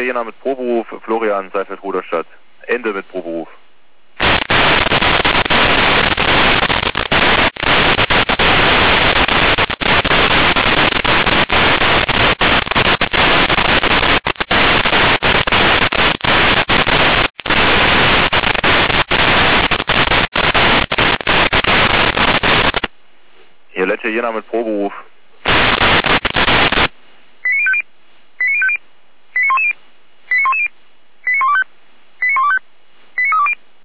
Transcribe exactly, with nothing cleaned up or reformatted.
Jena mit Proberuf, Florian, Seifeld-Ruderstadt. Ende mit Proberuf. Hier Lecce Jena mit Proberuf.